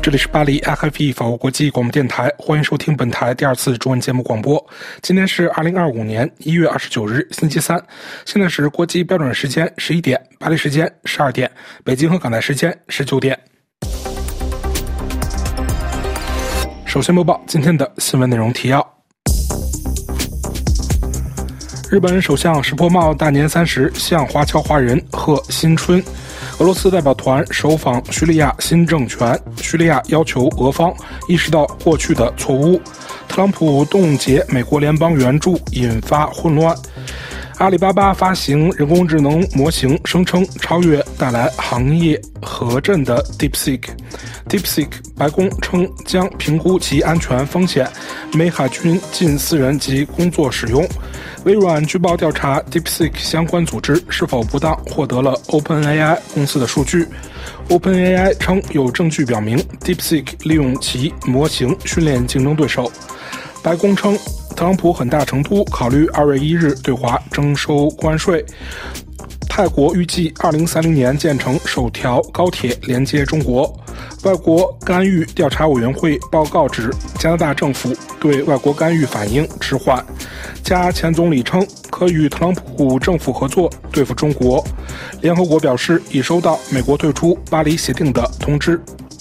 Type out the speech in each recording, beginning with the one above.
这里是巴黎 RFI 法国国际广播电台，欢迎收听本台第二次中文节目广播。今天是2025年1月29日，星期三，现在是国际标准时间11点，巴黎时间12点，北京和港台时间19点。首先播报今天的新闻内容提要。日本首相石破茂大年30向华侨华人贺新春。俄罗斯代表团首访叙利亚新政权，叙利亚要求俄方意识到过去的错误。特朗普冻结美国联邦援助，引发混乱。阿里巴巴发行人工智能模型，声称超越带来行业核震的 DeepSeek。白宫称将评估其安全风险，美海军近4人及工作使用。微软据报调查 DeepSeek 相关组织是否不当获得了 OpenAI 公司的数据。OpenAI 称有证据表明 DeepSeek 利用其模型训练竞争对手。白宫称特朗普很大程度考虑2月1日对华征收关税。泰国预计2030年建成首条高铁连接中国。外国干预调查委员会报告指，加拿大政府对外国干预反应迟缓。加前总理称可与特朗普政府合作对付中国。联合国表示已收到美国退出巴黎协定的通知。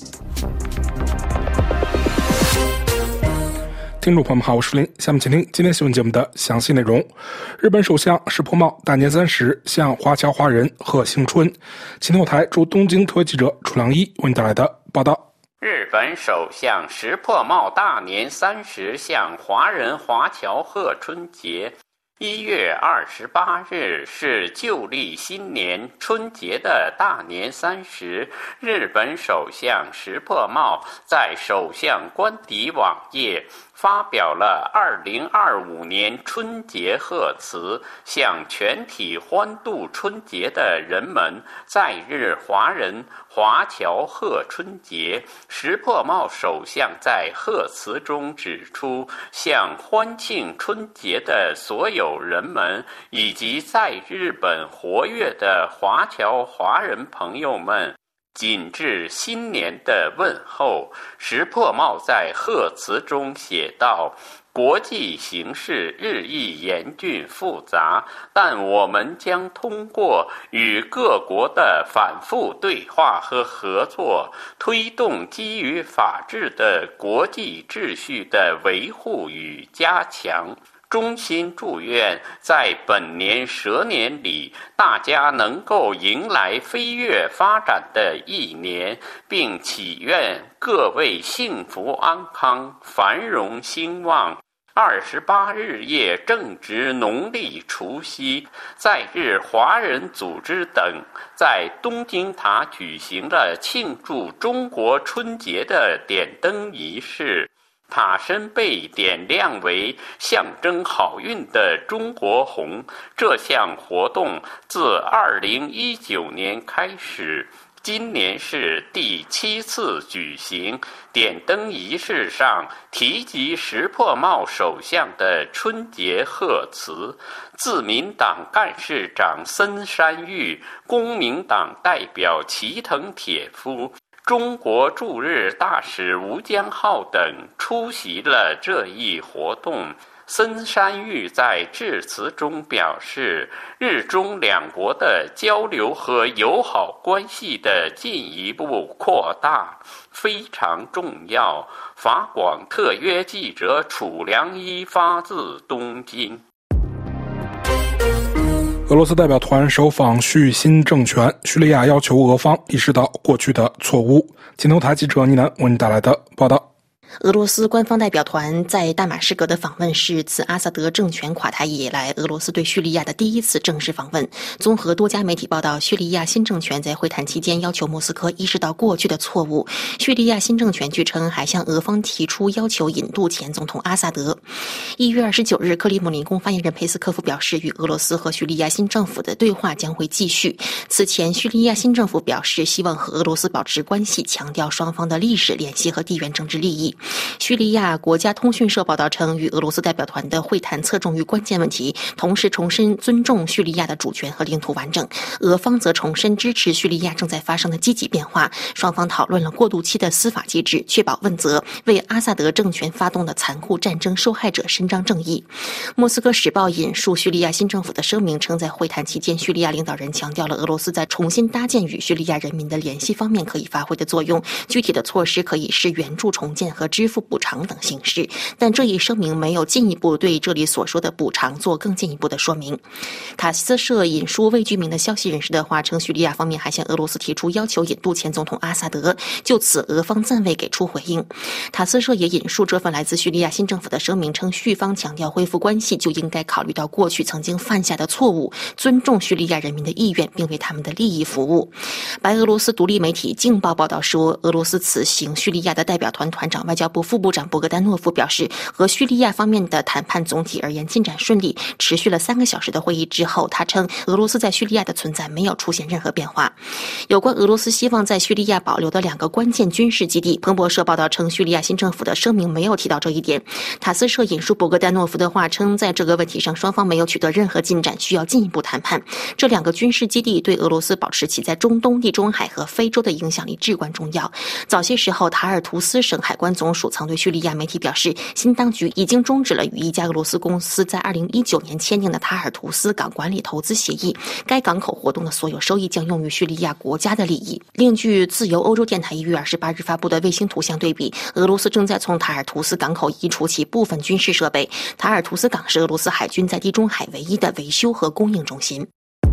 听众朋友们好，我是林，下面请听今天新闻节目的详细内容。日本首相石破茂大年30向华侨华人贺新春。今天我台驻东京特约记者楚良一为你带来的报道。 日本首相石破茂大年30向华人华侨贺春节。1月28日是旧历新年春节的大年30，日本首相石破茂在首相官邸网页发表了2025年春节贺词，向全体欢度春节的人们在日华人华侨贺春节。石破茂首相在贺词中指出，向欢庆春节的所有人们以及在日本活跃的华侨华人朋友们谨致新年的问候。石破茂在贺词中写道，国际形势日益严峻复杂，但我们将通过与各国的反复对话和合作，推动基于法治的国际秩序的维护与加强。衷心祝愿在本年蛇年里，大家能够迎来飞跃发展的一年，并祈愿各位幸福安康、繁荣兴旺。28日夜正值农历除夕，在日华人组织等在东京塔举行了庆祝中国春节的点灯仪式。塔身被点亮为象征好运的中国红。这项活动自2019年开始，今年是第7次举行。点灯仪式上提及石破茂首相的春节贺词，自民党干事长森山裕、公民党代表齐藤铁夫、中国驻日大使吴江浩等出席了这一活动。森山裕在致辞中表示，日中两国的交流和友好关系的进一步扩大非常重要。法广特约记者楚良一发自东京。 俄罗斯代表团首访叙新政权，叙利亚要求俄方意识到过去的错误。金头台记者倪楠为你带来的报道。 俄罗斯官方代表团在大马士革的访问是自阿萨德政权垮台以来，俄罗斯对叙利亚的第一次正式访问。综合多家媒体报道，叙利亚新政权在会谈期间要求莫斯科意识到过去的错误。叙利亚新政权据称还向俄方提出要求引渡前总统阿萨德。1月29日，克里姆林宫发言人佩斯科夫表示，与俄罗斯和叙利亚新政府的对话将会继续。此前，叙利亚新政府表示希望和俄罗斯保持关系，强调双方的历史联系和地缘政治利益。 叙利亚国家通讯社报道称，与俄罗斯代表团的会谈侧重于关键问题，同时重申尊重叙利亚的主权和领土完整。俄方则重申支持叙利亚正在发生的积极变化。双方讨论了过渡期的司法机制，确保问责，为阿萨德政权发动的残酷战争受害者伸张正义。莫斯科时报引述叙利亚新政府的声明称，在会谈期间，叙利亚领导人强调了俄罗斯在重新搭建与叙利亚人民的联系方面可以发挥的作用，具体的措施可以是援助重建和支付补偿等形式，但这一声明没有进一步对这里所说的补偿做更进一步的说明。塔斯社引述未具名的消息人士的话称，叙利亚方面还向俄罗斯提出要求引渡前总统阿萨德，就此俄方暂未给出回应。塔斯社也引述这份来自叙利亚新政府的声明称，叙方强调恢复关系就应该考虑到过去曾经犯下的错误，尊重叙利亚人民的意愿，并为他们的利益服务。白俄罗斯独立媒体《镜报》报道说，俄罗斯此行叙利亚的代表团团长外交部副部长博格丹诺夫表示，和叙利亚方面的谈判总体而言进展顺利。持续了3个小时的会议之后，他称俄罗斯在叙利亚的存在没有出现任何变化。有关俄罗斯希望在叙利亚保留的2个关键军事基地，彭博社报道称，叙利亚新政府的声明没有提到这一点。塔斯社引述博格丹诺夫的话称，在这个问题上双方没有取得任何进展，需要进一步谈判。这2个军事基地对俄罗斯保持其在中东、地中海和非洲的影响力至关重要。早些时候，塔尔图斯省海关总署曾对叙利亚媒体表示，新当局已经终止了与一家俄罗斯公司在2019年签订的塔尔图斯港管理投资协议，该港口活动的所有收益将用于叙利亚国家的利益。另据自由欧洲电台1月28日发布的卫星图像对比，俄罗斯正在从塔尔图斯港口移除其部分军事设备。塔尔图斯港是俄罗斯海军在地中海唯一的维修和供应中心。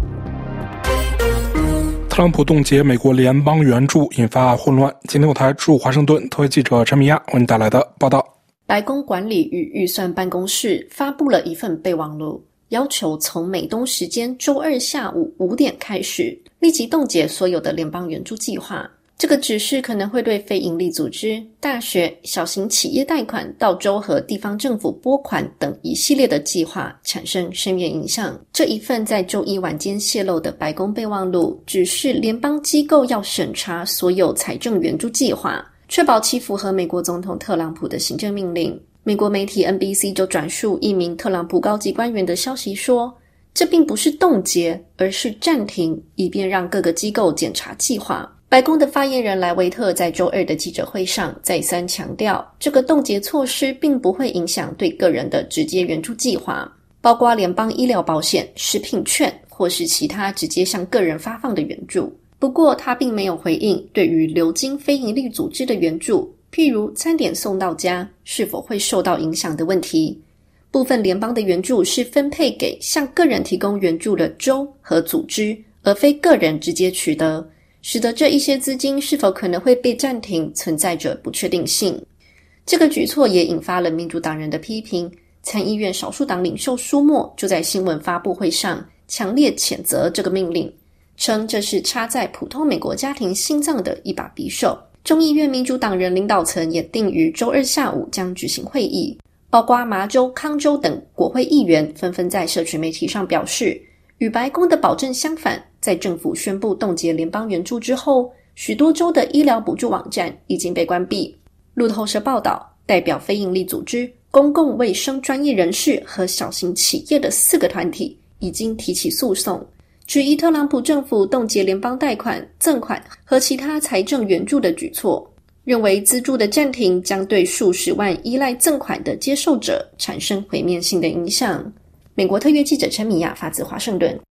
特朗普冻结美国联邦援助引发混乱。今天有台驻华盛顿特约记者陈米亚为您带来的报道。 白宫管理与预算办公室发布了一份备忘录，要求从美东时间周2下午5点开始，立即冻结所有的联邦援助计划。这个指示可能会对非营利组织、大学、小型企业贷款到州和地方政府拨款等一系列的计划产生深远影响。这一份在周一晚间泄露的白宫备忘录指示联邦机构要审查所有财政援助计划，确保其符合美国总统特朗普的行政命令。美国媒体 NBC 就转述一名特朗普高级官员的消息说，这并不是冻结，而是暂停，以便让各个机构检查计划。白宫的发言人莱维特在周2的记者会上再三强调，这个冻结措施并不会影响对个人的直接援助计划，包括联邦医疗保险、食品券或是其他直接向个人发放的援助。不过他并没有回应对于流经非营利组织的援助，譬如餐点送到家是否会受到影响的问题。部分联邦的援助是分配给向个人提供援助的州和组织，而非个人直接取得，使得这一些资金是否可能会被暂停存在着不确定性。这个举措也引发了民主党人的批评，参议院少数党领袖舒默就在新闻发布会上强烈谴责这个命令，称这是插在普通美国家庭心脏的一把匕首。众议院民主党人领导层也定于周2下午将举行会议，包括麻州、康州等国会议员纷纷在社群媒体上表示，与白宫的保证相反，在政府宣布冻结联邦援助之后，许多州的医疗补助网站已经被关闭。路透社报道，代表非营利组织、公共卫生专业人士和小型企业的4个团体已经提起诉讼，质疑特朗普政府冻结联邦贷款、赠款和其他财政援助的举措，认为资助的暂停将对数十万依赖赠款的接受者产生毁灭性的影响。美国特约记者陈米亚发自华盛顿。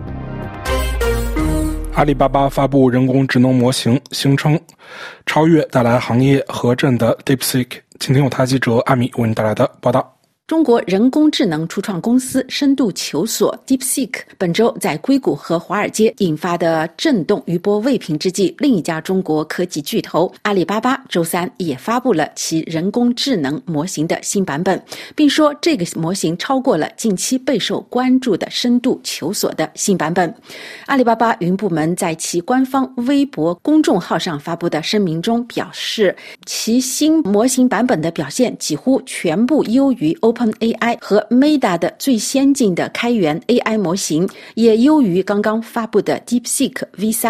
阿里巴巴发布人工智能模型，声称超越带来行业核震的 DeepSeek。请听有台记者艾米为您带来的报道。 中国人工智能初创公司深度求索 DeepSeek 本周在硅谷和华尔街引发的震动余波未平之际，另一家中国科技巨头阿里巴巴周3也发布了其人工智能模型的新版本，并说这个模型超过了近期备受关注的深度求索的新版本。阿里巴巴云部门在其官方微博公众号上发布的声明中表示，其新模型版本的表现几乎全部优于 OpenAI 和 Meta 的最先进的开源 AI 模型，也优于刚刚发布的 DeepSeek V3。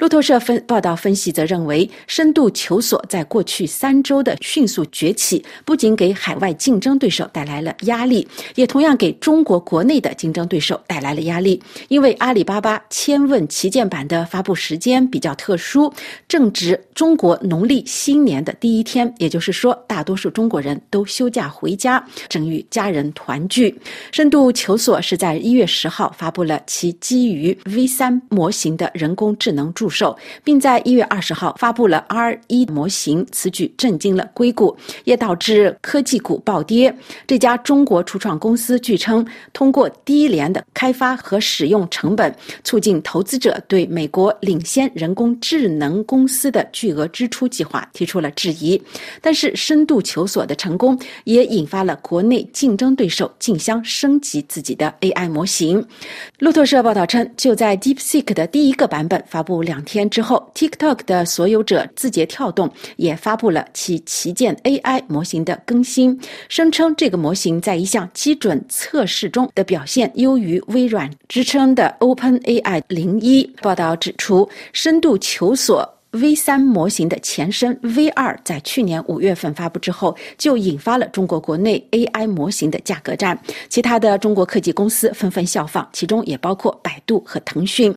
路透社报道分析则认为，深度求索在过去3周的迅速崛起，不仅给海外竞争对手带来了压力，也同样给中国国内的竞争对手带来了压力。因为阿里巴巴千问旗舰版的发布时间比较特殊，正值中国农历新年的第一天，也就是说大多数中国人都休假回家，正与家人团聚。深度求索是在1月10号发布了其基于 V3 模型的人工智能助手，并在1月20号发布了 R1 模型，此举震惊了硅谷，也导致科技股暴跌。这家中国初创公司据称通过低廉的开发和使用成本，促进投资者对美国领先人工智能公司的巨额支出计划提出了质疑。但是深度求索的成功也引发了国内竞争对手竞相升级自己的 AI 模型。路透社报道称，就在 DeepSeek 的第一个版本发布2天之后， TikTok 的所有者字节跳动也发布了其旗舰 AI 模型的更新，声称这个模型在一项基准测试中的表现优于微软支撑的 OpenAI 01。报道指出，深度求索V3 模型的前身 V2 在去年5月份发布之后，就引发了中国国内 AI 模型的价格战，其他的中国科技公司纷纷效仿，其中也包括百度和腾讯。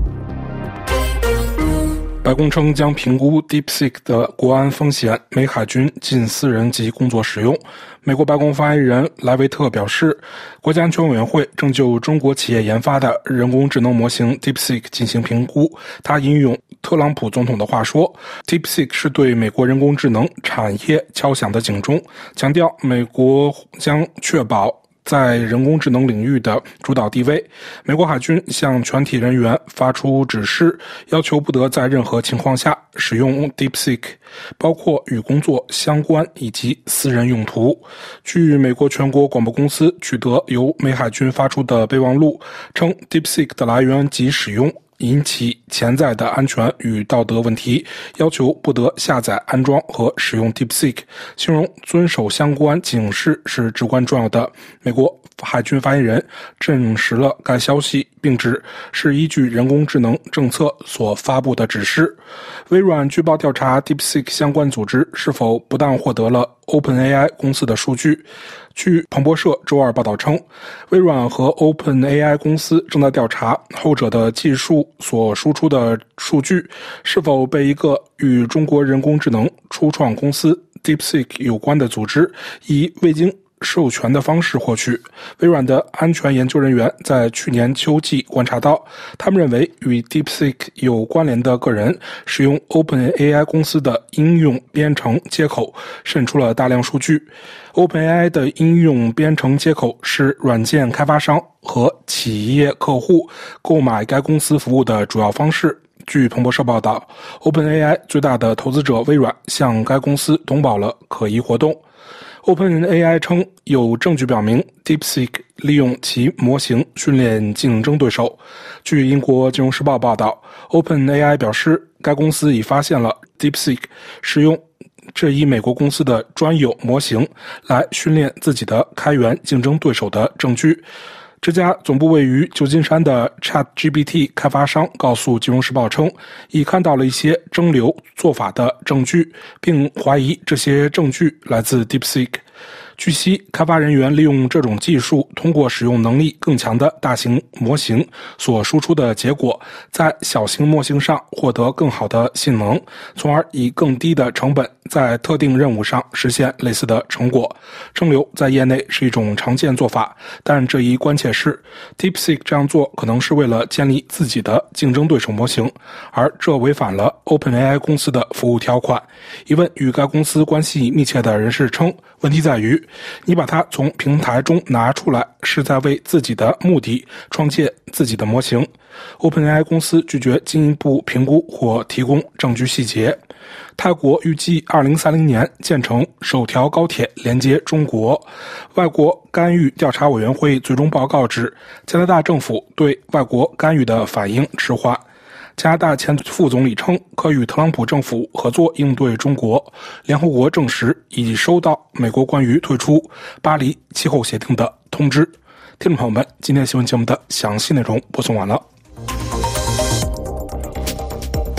白宫称将评估 DeepSeek 的国安风险，美海军近私人及工作使用。美国白宫发言人莱维特表示，国家安全委员会正就中国企业研发的人工智能模型 DeepSeek 进行评估。他引用特朗普总统的话说， DeepSeek 是对美国人工智能产业敲响的警钟，强调美国将确保在人工智能领域的主导地位。美国海军向全体人员发出指示，要求不得在任何情况下使用 DeepSeek， 包括与工作相关以及私人用途。据美国全国广播公司取得由美海军发出的备忘录称， DeepSeek 的来源及使用引起潜在的安全与道德问题，要求不得下载、安装和使用 DeepSeek， 形容遵守相关警示是至关重要的。美国海军发言人证实了该消息，并指是依据人工智能政策所发布的指示。微软据报调查 DeepSeek 相关组织是否不当获得了 OpenAI 公司的数据。据彭博社周二报道称，微软和 OpenAI 公司正在调查后者的技术所输出的数据是否被一个与中国人工智能初创公司 DeepSeek 有关的组织以未经授权的方式获取。微软的安全研究人员在去年秋季观察到，他们认为与 DeepSeek 有关联的个人使用 OpenAI 公司的应用编程接口渗出了大量数据。OpenAI 的应用编程接口是软件开发商和企业客户购买该公司服务的主要方式。据彭博社报道， OpenAI 最大的投资者微软向该公司通报了可疑活动。OpenAI 称有证据表明 DeepSeek 利用其模型训练竞争对手。据英国金融时报报道， OpenAI 表示该公司已发现了 DeepSeek 使用这一美国公司的专有模型来训练自己的开源竞争对手的证据。这家总部位于旧金山的 ChatGPT 开发商告诉金融时报称，已看到了一些蒸馏做法的证据，并怀疑这些证据来自 DeepSeek。据悉，开发人员利用这种技术，通过使用能力更强的大型模型所输出的结果，在小型模型上获得更好的性能，从而以更低的成本在特定任务上实现类似的成果。蒸馏在业内是一种常见做法，但这一关切是 DeepSeek 这样做可能是为了建立自己的竞争对手模型，而这违反了 OpenAI 公司的服务条款。一位与该公司关系密切的人士称，问题在于你把它从平台中拿出来，是在为自己的目的创建自己的模型。OpenAI 公司拒绝进一步评估或提供证据细节。泰国预计2030年建成首条高铁连接中国。外国干预调查委员会最终报告指，加拿大政府对外国干预的反应迟缓。加拿大前副总理称，可与特朗普政府合作应对中国。联合国证实已收到美国关于退出巴黎气候协定的通知。听众朋友们，今天新闻节目的详细内容播送完了。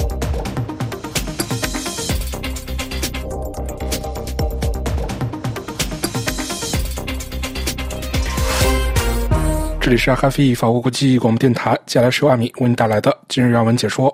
这里是 RFI 法国国际广播电台，接下来是由阿米为您带来的今日要闻解说。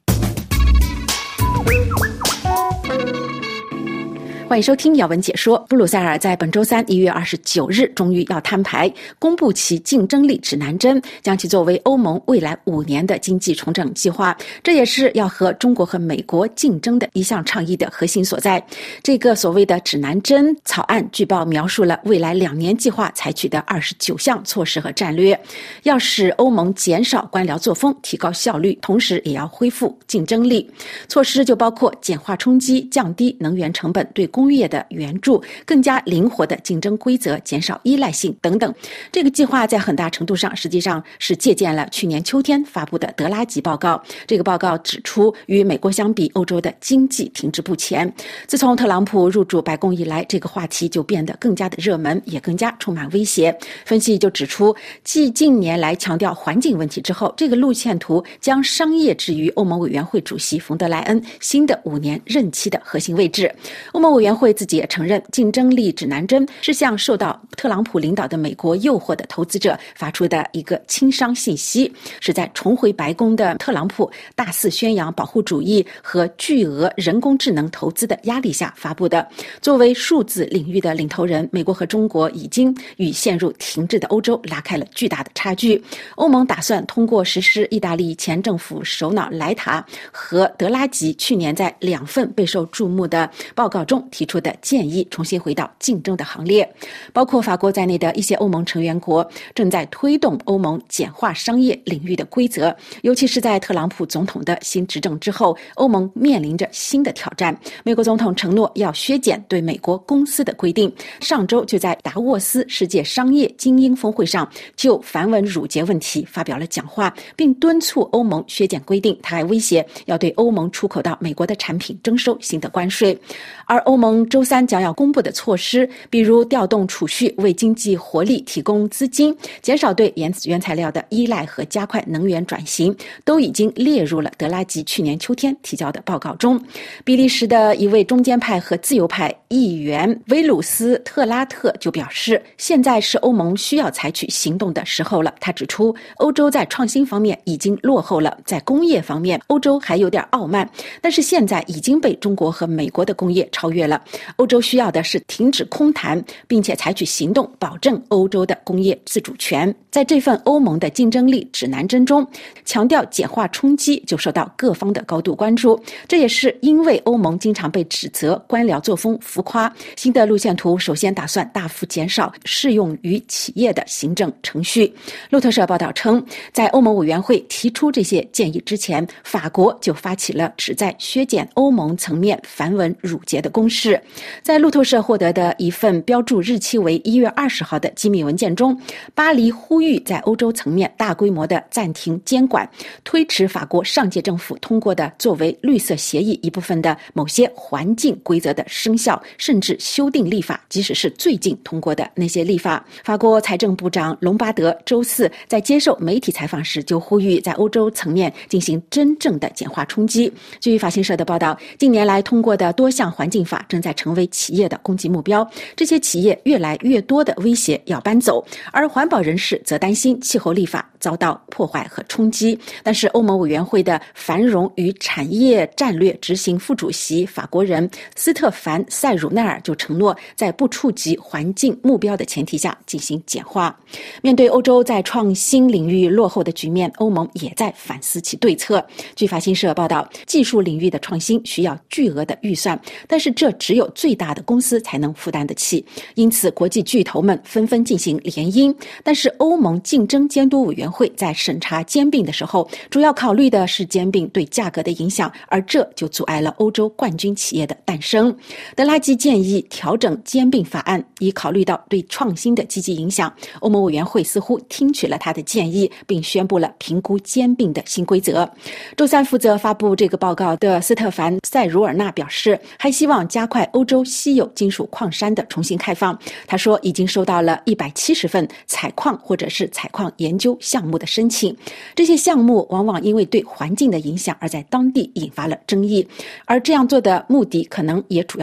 欢迎收听要闻解说。布鲁塞尔在本周三1月29日终于要摊牌，公布其竞争力指南针，将其作为欧盟未来5年的经济重整计划。这也是要和中国和美国竞争的一项倡议的核心所在。这个所谓的指南针草案据报描述了未来2年计划采取的29项措施和战略，要使欧盟减少官僚作风，提高效率，同时也要恢复竞争力。措施就包括简化冲击、降低能源成本、对工业的援助、更加灵活的竞争规则、减少依赖性等等。这个计划在很大程度上实际上是借鉴了去年秋天发布的德拉吉报告。这个报告指出，与美国相比，欧洲的经济停滞不前。自从特朗普入主白宫以来，这个话题就变得更加的热门，也更加充满威胁。分析就指出，继近年来强调环境问题之后，这个路线图将商业置于欧盟委员会主席冯德莱恩新的5年任期的核心位置。欧盟委员会自己也承认，竞争力指南针是向受到特朗普领导的美国诱惑的投资者发出的一个轻商信息，是在重回白宫的特朗普大肆宣扬保护主义和巨额人工智能投资的压力下发布的。作为数字领域的领头人，美国和中国已经与陷入停滞的欧洲拉开了巨大的差距。欧盟打算通过实施意大利前政府首脑莱塔和德拉吉去年在2份备受注目的报告中提出的建议，重新回到竞争的行列。包括法国在内的一些欧盟成员国正在推动欧盟简化商业领域的规则，尤其是在特朗普总统的新执政之后，欧盟面临着新的挑战。美国总统承诺要削减对美国公司的规定，上周就在达沃斯世界商业精英峰会上就繁文缛节问题发表了讲话，并敦促欧盟削减规定。他还威胁要对欧盟出口到美国的产品征收新的关税。而欧盟周三将要公布的措施，比如调动储蓄为经济活力提供资金，减少对原材料的依赖和加快能源转型，都已经列入了德拉吉去年秋天提交的报告中。比利时的一位中间派和自由派议员威鲁斯特拉特就表示，现在是欧盟需要采取行动的时候了。他指出，欧洲在创新方面已经落后了，在工业方面欧洲还有点傲慢，但是现在已经被中国和美国的工业超越了。欧洲需要的是停止空谈，并且采取行动，保证欧洲的工业自主权。在这份欧盟的竞争力指南针中，强调简化冲击就受到各方的高度关注。这也是因为欧盟经常被指责官僚作风浮夸。新的路线图首先打算大幅减少适用于企业的行政程序。路透社报道称，在欧盟委员会提出这些建议之前，法国就发起了旨在削减欧盟层面繁文缛节的攻势。在路透社获得的一份标注日期为1月20号的机密文件中，巴黎呼吁在欧洲层面大规模的暂停监管，推迟法国上届政府通过的作为绿色协议一部分的某些环境规则的生效，甚至修订立法，即使是最近通过的那些立法。法国财政部长隆巴德周四在接受媒体采访时就呼吁在欧洲层面进行真正的简化冲击。据法新社的报道，近年来通过的多项环境法正在成为企业的攻击目标，这些企业越来越多的威胁要搬走，而环保人士则担心气候立法遭到破坏和冲击。但是欧盟委员会的繁荣与产业战略执行副主席法国人斯特凡·塞鲁奈尔就承诺在不触及环境目标的前提下进行简化。面对欧洲在创新领域落后的局面，欧盟也在反思其对策。据法新社报道，技术领域的创新需要巨额的预算，但是这只有最大的公司才能负担得起，因此国际巨头们纷纷进行联姻。但是欧盟竞争监督委员会在审查兼并的时候，主要考虑的是兼并对价格的影响，而这就阻碍了欧洲冠军企业的诞生。德拉吉建议调整兼并法案，以考虑到对创新的积极影响。欧盟委员会似乎听取了他的建议，并宣布了评估兼并的新规则。周三负责发布这个报告的斯特凡·塞茹尔纳表示，还希望加快欧洲稀有金属矿山的重新开放。他说，已经收到了170份采矿或者是采矿研究项目的申请，这些项目往往因为对环境的影响而在当地引发了争议，而这样做的目的可能也主要是为了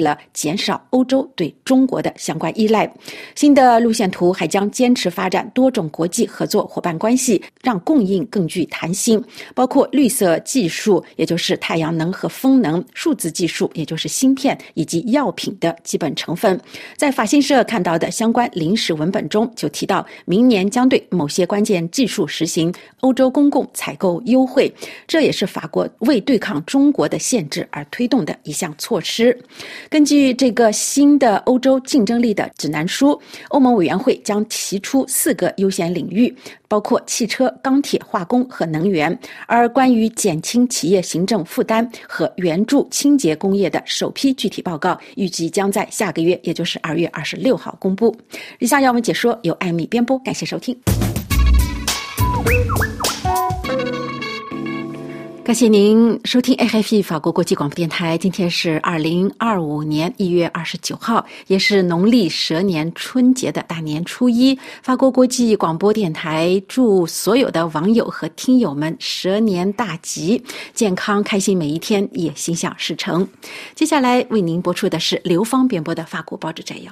了减少欧洲对中国的相关依赖。新的路线图还将坚持发展多种国际合作伙伴关系，让供应更具弹性，包括绿色技术，也就是太阳能和风能，数字技术，也就是芯片以及药品的基本成分。在法新社看到的相关临时文本中就提到，明年将对某些关键技术实行欧洲公共采购优惠，这也是法国为对抗中国的限制而推动的一项措施。根据这个新的欧洲竞争力的指南书，欧盟委员会将提出4个优先领域，包括汽车、钢铁、化工和能源。而关于减轻企业行政负担和援助清洁工业的首批具体报告，预计将在下个月，也就是2月26号公布。以上要闻解说由艾米编播，感谢收听。感谢您收听 RFI 法国国际广播电台。今天是2025年1月29号，也是农历蛇年春节的大年初一。法国国际广播电台祝所有的网友和听友们蛇年大吉，健康开心每一天，也心想事成。接下来为您播出的是刘芳编播的法国报纸摘要。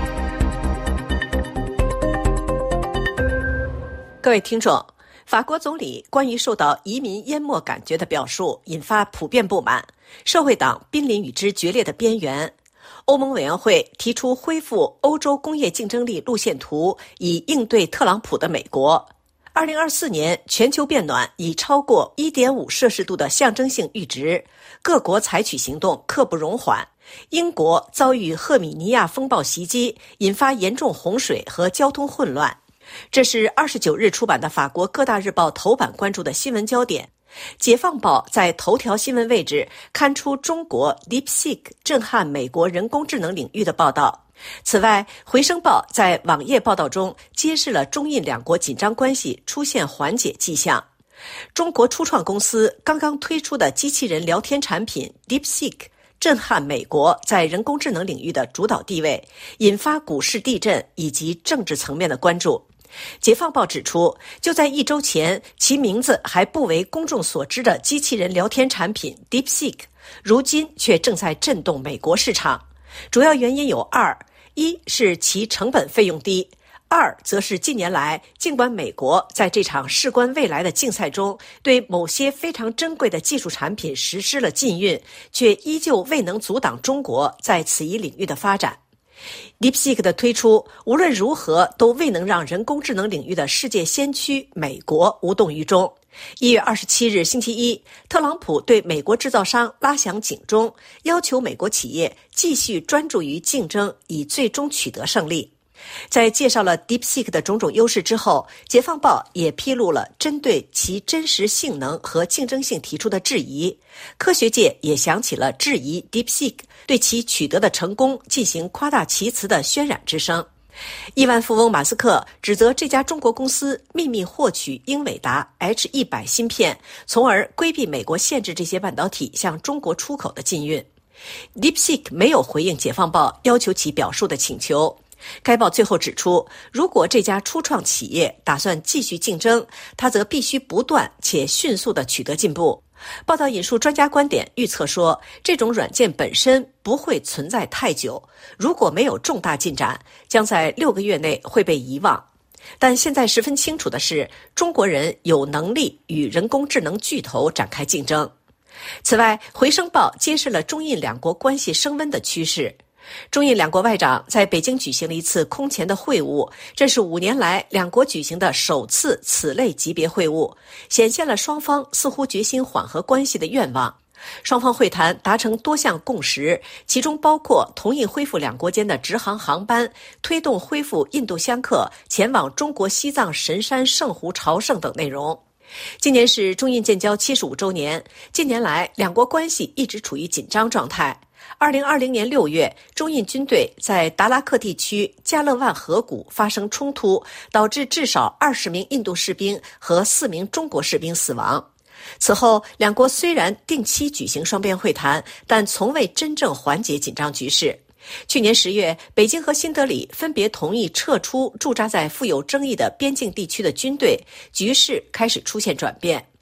各位听众，法国总理关于受到移民淹没感觉的表述引发普遍不满，社会党濒临与之决裂的边缘。欧盟委员会提出恢复欧洲工业竞争力路线图，以应对特朗普的美国。2024年全球变暖已超过 1.5 摄氏度的象征性阈值，各国采取行动刻不容缓。英国遭遇赫米尼亚风暴袭击，引发严重洪水和交通混乱。这是29日出版的法国各大日报头版关注的新闻焦点。解放报在头条新闻位置刊出中国 DeepSeek 震撼美国人工智能领域的报道。此外，回声报在网页报道中揭示了中印两国紧张关系出现缓解迹象。中国初创公司刚刚推出的机器人聊天产品 DeepSeek震撼美国在人工智能领域的主导地位，引发股市地震以及政治层面的关注。解放报指出，就在1周前，其名字还不为公众所知的机器人聊天产品 DeepSeek， 如今却正在震动美国市场。主要原因有2：一是其成本费用低；2则是近年来，尽管美国在这场事关未来的竞赛中对某些非常珍贵的技术产品实施了禁运，却依旧未能阻挡中国在此一领域的发展。DeepSeek 的推出无论如何都未能让人工智能领域的世界先驱美国无动于衷。1月27日星期一，特朗普对美国制造商拉响警钟，要求美国企业继续专注于竞争，以最终取得胜利。在介绍了 DeepSeek 的种种优势之后，解放报也披露了针对其真实性能和竞争性提出的质疑。科学界也响起了质疑 DeepSeek 对其取得的成功进行夸大其词的渲染之声。亿万富翁马斯克指责这家中国公司秘密获取英伟达 H100 芯片，从而规避美国限制这些半导体向中国出口的禁运。DeepSeek 没有回应解放报要求其表述的请求。该报最后指出，如果这家初创企业打算继续竞争，它则必须不断且迅速地取得进步。报道引述专家观点预测说，这种软件本身不会存在太久，如果没有重大进展，将在6个月内会被遗忘。但现在十分清楚的是，中国人有能力与人工智能巨头展开竞争。此外，回声报揭示了中印两国关系升温的趋势。中印两国外长在北京举行了一次空前的会晤，这是5年来两国举行的首次此类级别会晤，显现了双方似乎决心缓和关系的愿望。双方会谈达成多项共识，其中包括同意恢复两国间的直航航班，推动恢复印度香客前往中国西藏神山圣湖朝圣等内容。今年是中印建交75周年，近年来两国关系一直处于紧张状态。2020年6月，中印军队在达拉克地区加勒万河谷发生冲突，导致至少20名印度士兵和4名中国士兵死亡。此后，两国虽然定期举行双边会谈，但从未真正缓解紧张局势。去年10月，北京和新德里分别同意撤出驻扎在富有争议的边境地区的军队，局势开始出现转变。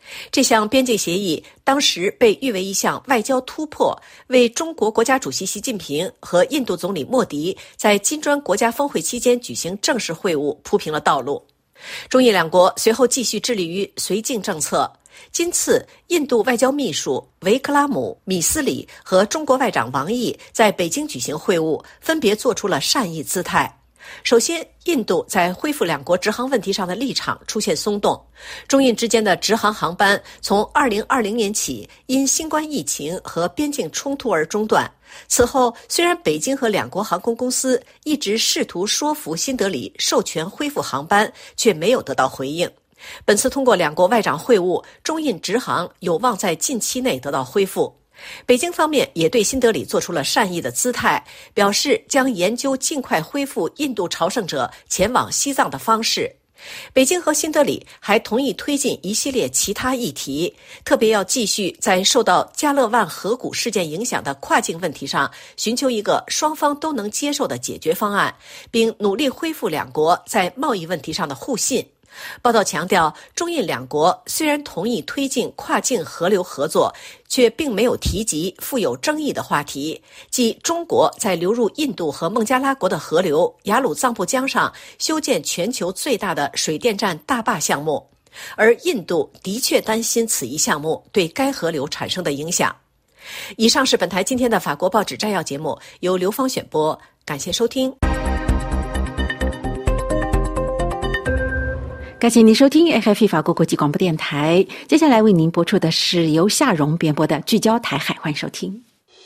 这项边境协议当时被誉为一项外交突破，为中国国家主席习近平和印度总理莫迪在金砖国家峰会期间举行正式会晤铺平了道路。中印两国随后继续致力于绥靖政策。今次印度外交秘书维克拉姆·米斯里和中国外长王毅在北京举行会晤，分别做出了善意姿态。首先，印度在恢复两国直航问题上的立场出现松动，中印之间的直航航班从2020年起因新冠疫情和边境冲突而中断。此后，虽然北京和两国航空公司一直试图说服新德里授权恢复航班，却没有得到回应。本次通过两国外长会晤，中印直航有望在近期内得到恢复。北京方面也对新德里做出了善意的姿态，表示将研究尽快恢复印度朝圣者前往西藏的方式。北京和新德里还同意推进一系列其他议题，特别要继续在受到加勒万河谷事件影响的跨境问题上寻求一个双方都能接受的解决方案，并努力恢复两国在贸易问题上的互信。报道强调，中印两国虽然同意推进跨境河流合作，却并没有提及富有争议的话题，即中国在流入印度和孟加拉国的河流雅鲁藏布江上修建全球最大的水电站大坝项目，而印度的确担心此一项目对该河流产生的影响。以上是本台今天的法国报纸摘要节目，由刘芳选播，感谢收听。 感谢您收听 RFI 法国国际广播电台。接下来为您播出的是由夏蓉编播的聚焦台海，欢迎收听。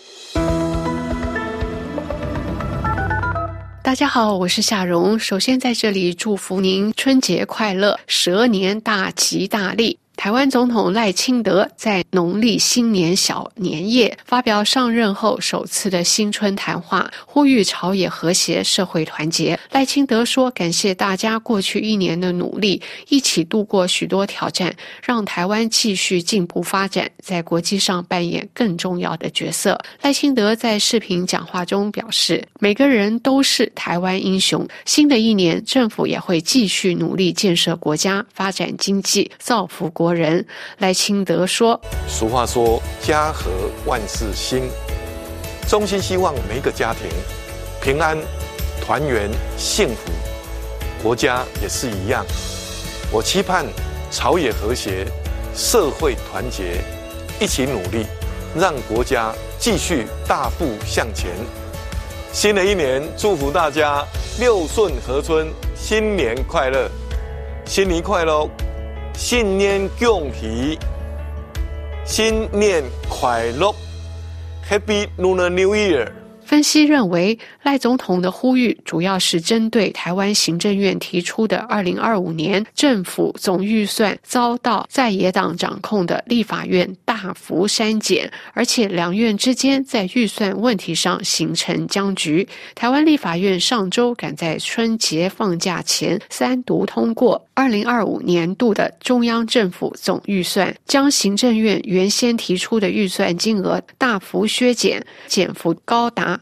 大家好，我是夏蓉。首先在这里祝福您春节快乐，蛇年大吉大利。台湾总统赖清德在农历新年小年夜发表上任后首次的新春谈话，呼吁朝野和谐，社会团结。赖清德说，感谢大家过去1年的努力，一起度过许多挑战，让台湾继续进步发展，在国际上扮演更重要的角色。赖清德在视频讲话中表示，每个人都是台湾英雄。新的一年，政府也会继续努力建设国家，发展经济，造福国人。赖清德说， 俗话说家和万事兴，衷心希望每一个家庭平安团圆幸福，国家也是一样。我期盼朝野和谐，社会团结，一起努力，让国家继续大步向前。新的一年，祝福大家六顺和春，新年快乐，新年快乐，新年恭喜，新年快乐 ，Happy Lunar New Year。 分析认为，赖总统的呼吁主要是针对台湾行政院提出的2025年政府总预算遭到在野党掌控的立法院大幅删减，而且两院之间在预算问题上形成僵局。台湾立法院上周赶在春节放假前3读通过2025年度的中央政府总预算，将行政院原先提出的预算金额大幅削减，减幅高达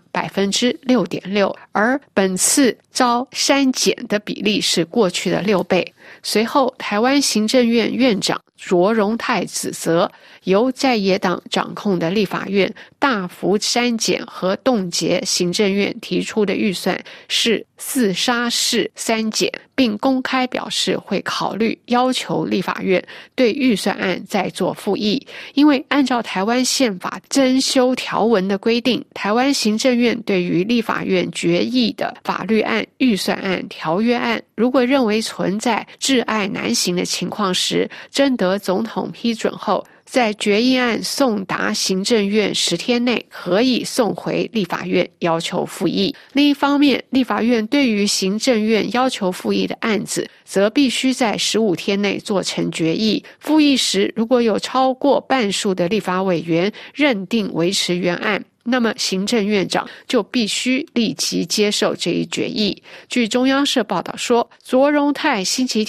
6.6%，而本次遭删减的比例是过去的6倍。随后，台湾行政院院长卓荣泰指责，由在野党掌控的立法院大幅删减和冻结行政院提出的预算是自杀式删减，并公开表示会考虑要求立法院对预算案再做复议。因为按照台湾宪法增修条文的规定，台湾行政院对于立法院决议的法律案、预算案、条约案，如果认为存在窒碍难行的情况时，征得总统批准后，在决议案送达行政院10天内可以送回立法院要求复议。另一方面，立法院对于行政院要求复议的案子，则必须在15天内做成决议。复议时，如果有超过半数的立法委员认定维持原案，那么行政院长就必须立即接受这一决议。据中央社报道说，卓荣泰星期天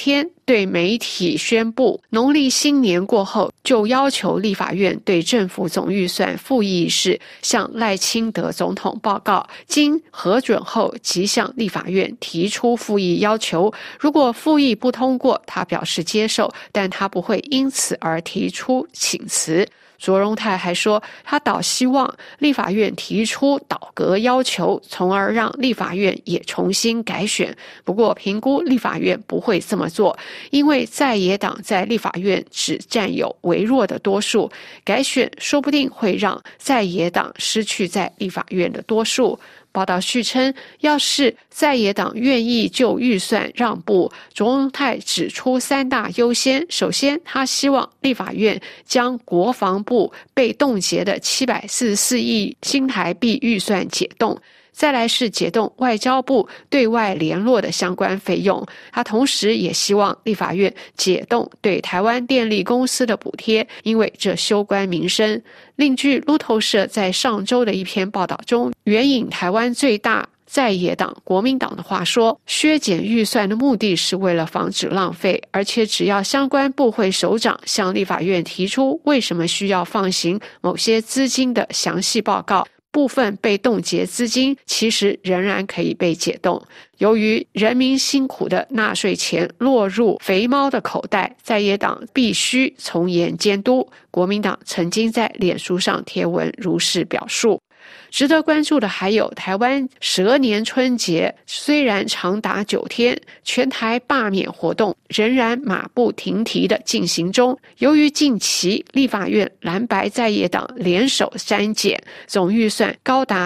对媒体宣布，农历新年过后就要求立法院对政府总预算复议一事向赖清德总统报告，经核准后即向立法院提出复议要求。如果复议不通过，他表示接受，但他不会因此而提出请辞。卓荣泰还说，他倒希望立法院提出倒阁要求，从而让立法院也重新改选。不过评估立法院不会这么做，因为在野党在立法院只占有微弱的多数，改选说不定会让在野党失去在立法院的多数。报道续称，要是在野党愿意就预算让步，卓荣泰指出3大优先。首先，他希望立法院将国防部被冻结的744亿新台币预算解冻，再来是解冻外交部对外联络的相关费用。他同时也希望立法院解冻对台湾电力公司的补贴，因为这攸关民生。另据路透社在上周的一篇报道中，援引台湾最大在野党国民党的话说，削减预算的目的是为了防止浪费，而且只要相关部会首长向立法院提出为什么需要放行某些资金的详细报告，部分被冻结资金其实仍然可以被解冻。由于人民辛苦的纳税钱落入肥猫的口袋，在野党必须从严监督。国民党曾经在脸书上贴文如是表述。值得关注的还有台湾蛇年春节，虽然长达9天，全台罢免活动仍然马不停蹄地进行中。由于近期立法院蓝白在野党联手删减，总预算高达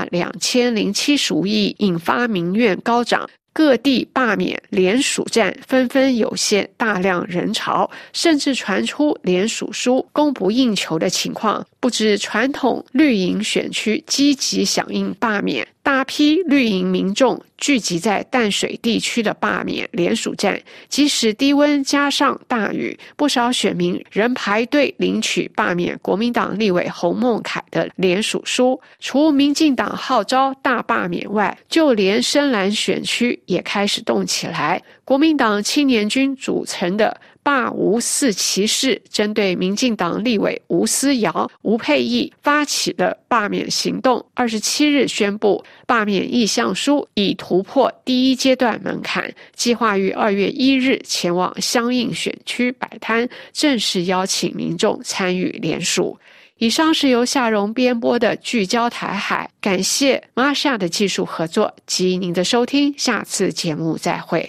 2075亿，引发民怨高涨。各地罢免联署站纷纷涌现大量人潮，甚至传出联署书供不应求的情况。不止传统绿营选区积极响应罢免，大批绿营民众聚集在淡水地区的罢免联署站，即使低温加上大雨，不少选民仍排队领取罢免国民党立委洪孟凯的联署书。除民进党号召大罢免外，就连深蓝选区也开始动起来。国民党青年军组成的罢吴四骑士针对民进党立委吴思瑶、吴佩益发起的罢免行动，27日宣布罢免意向书已突破第1阶段门槛，计划于2月1日前往相应选区摆摊，正式邀请民众参与联署。以上是由夏蓉编播的聚焦台海，感谢玛莎的技术合作及您的收听，下次节目再会。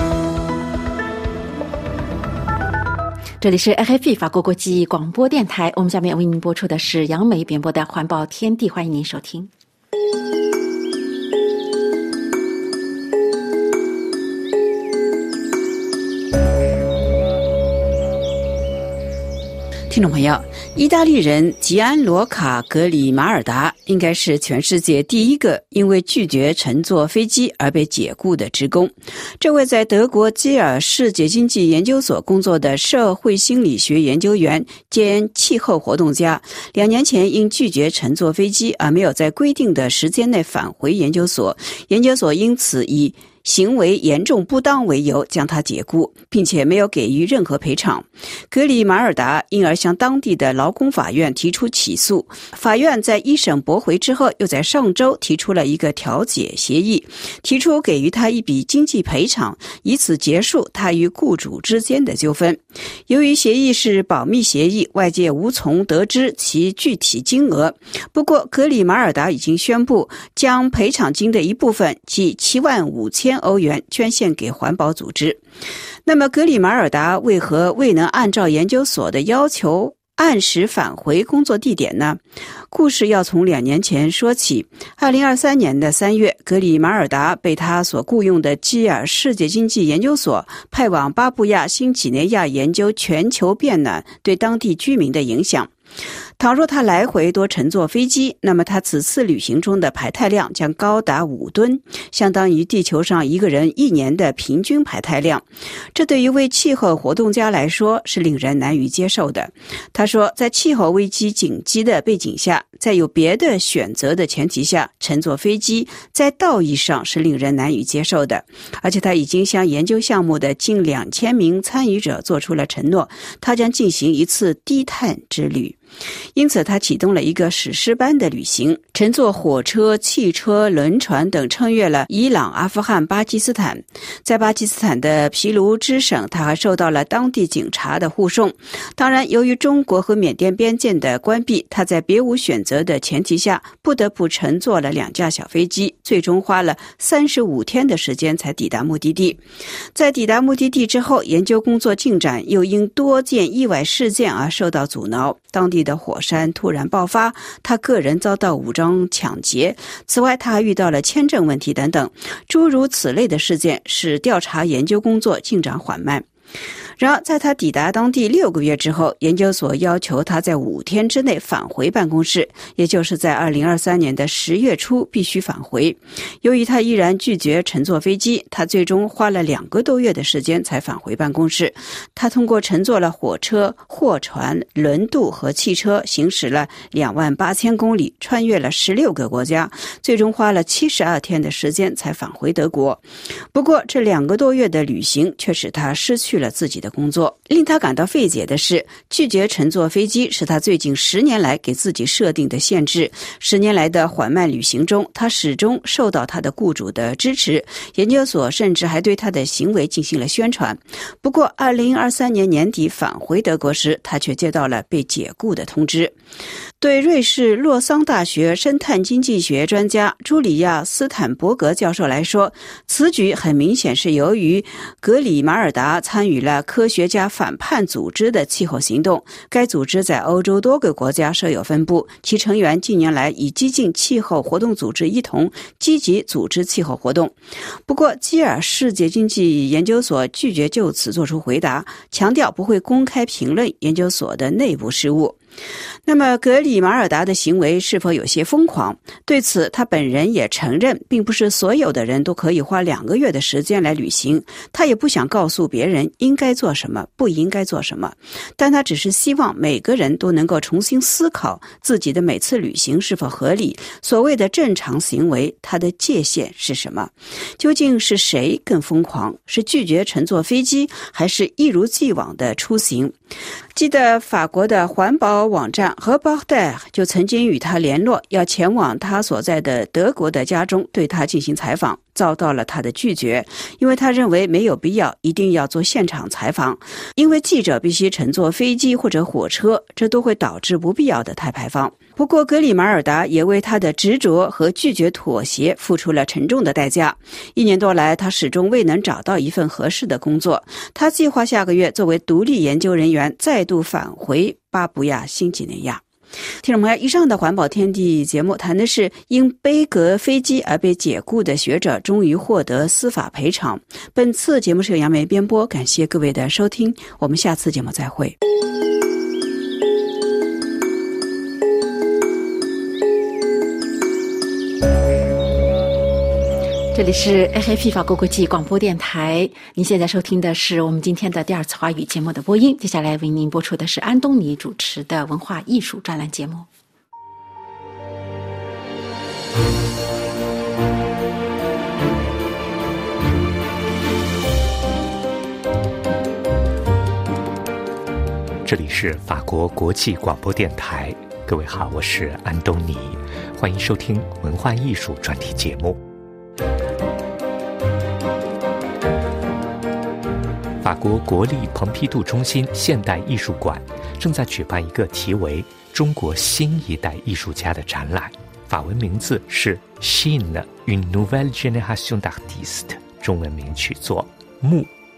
这里是 RFI 法国国际广播电台，我们下面为您播出的是杨梅编播的环保天地，欢迎您收听。 听众朋友，意大利人吉安罗卡·格里马尔达应该是全世界第一个因为拒绝乘坐飞机而被解雇的职工。这位在德国基尔世界经济研究所工作的社会心理学研究员兼气候活动家，2年前因拒绝乘坐飞机而没有在规定的时间内返回研究所，研究所因此以行为严重不当为由将他解雇，并且没有给予任何赔偿。格里马尔达因而向当地的劳工法院提出起诉，法院在一审驳回之后，又在上周提出了一个调解协议，提出给予他一笔经济赔偿，以此结束他与雇主之间的纠纷。由于协议是保密协议，外界无从得知其具体金额。不过格里马尔达已经宣布将赔偿金的一部分，即75000欧元捐献给环保组织。那么格里马尔达为何未能按照研究所的要求按时返回工作地点呢？故事要从2年前说起。2023年的3月，格里马尔达被他所雇用的基尔世界经济研究所派往巴布亚新几内亚研究全球变暖对当地居民的影响。 倘若他来回多乘坐飞机，那么他此次旅行中的排碳量将高达5吨，相当于地球上一个人1年的平均排碳量。这对于为气候活动家来说是令人难以接受的。他说，在气候危机紧急的背景下，在有别的选择的前提下，乘坐飞机在道义上是令人难以接受的。而且他已经向研究项目的近2000名参与者做出了承诺，他将进行一次低碳之旅。因此他启动了一个史诗般的旅行，乘坐火车、汽车、轮船等穿越了伊朗、阿富汗、巴基斯坦。在巴基斯坦的皮卢支省，他还受到了当地警察的护送。当然，由于中国和缅甸边境的关闭，他在别无选择的前提下，不得不乘坐了2架小飞机，最终花了35天的时间才抵达目的地。在抵达目的地之后，研究工作进展又因多件意外事件而受到阻挠。当地的火山突然爆发，他个人遭到武装抢劫。此外，他还遇到了签证问题等等，诸如此类的事件使调查研究工作进展缓慢。然而，在他抵达当地6个月之后，研究所要求他在5天之内返回办公室，也就是在2023年的10月初必须返回。由于他依然拒绝乘坐飞机，他最终花了2个多月的时间才返回办公室。他通过乘坐了火车、货船、轮渡和汽车，行驶了28000公里，穿越了16个国家，最终花了72天的时间才返回德国。不过，这2个多月的旅行却使他失去了自己的工作。令他感到费解的是，拒绝乘坐飞机是他最近10年来给自己设定的限制。10年来的缓慢旅行中，他始终受到他的雇主的支持，研究所甚至还对他的行为进行了宣传。不过2023年年底返回德国时，他却接到了被解雇的通知。对瑞士洛桑大学生态经济学专家朱里亚·斯坦伯格教授来说，此举很明显是由于格里马尔达参与了科学家反叛组织的气候行动。该组织在欧洲多个国家设有分部，其成员近年来与激进气候活动组织一同积极组织气候活动。不过，基尔世界经济研究所拒绝就此作出回答，强调不会公开评论研究所的内部事务。那么格里马尔达的行为是否有些疯狂？对此他本人也承认，并不是所有的人都可以花2个月的时间来旅行，他也不想告诉别人应该做什么，不应该做什么，但他只是希望每个人都能够重新思考自己的每次旅行是否合理，所谓的正常行为，它的界限是什么？究竟是谁更疯狂？是拒绝乘坐飞机，还是一如既往的出行？记得法国的环保网站Reporter就曾经与他联络，要前往他所在的德国的家中对他进行采访，遭到了他的拒绝，因为他认为没有必要一定要做现场采访，因为记者必须乘坐飞机或者火车，这都会导致不必要的碳排放。不过格里马尔达也为他的执着和拒绝妥协付出了沉重的代价。1年多来，他始终未能找到一份合适的工作。他计划下个月作为独立研究人员再度返回巴布亚新几内亚。听众朋友，以上的环保天地节目谈的是因杯格飞机而被解雇的学者终于获得司法赔偿。本次节目是由杨梅编播，感谢各位的收听，我们下次节目再会。 这里是 RFI 法国国际广播电台，您现在收听的是我们今天的第2次华语节目的播音。接下来为您播出的是安东尼主持的文化艺术专栏节目。 这里是法国国际广播电台，各位好，我是安东尼，欢迎收听文化艺术专题节目。法国国立蓬皮杜中心现代艺术馆正在举办一个题为《中国新一代艺术家》的展览，法文名字是 Chine, une nouvelle génération d'artistes， 中文名取作木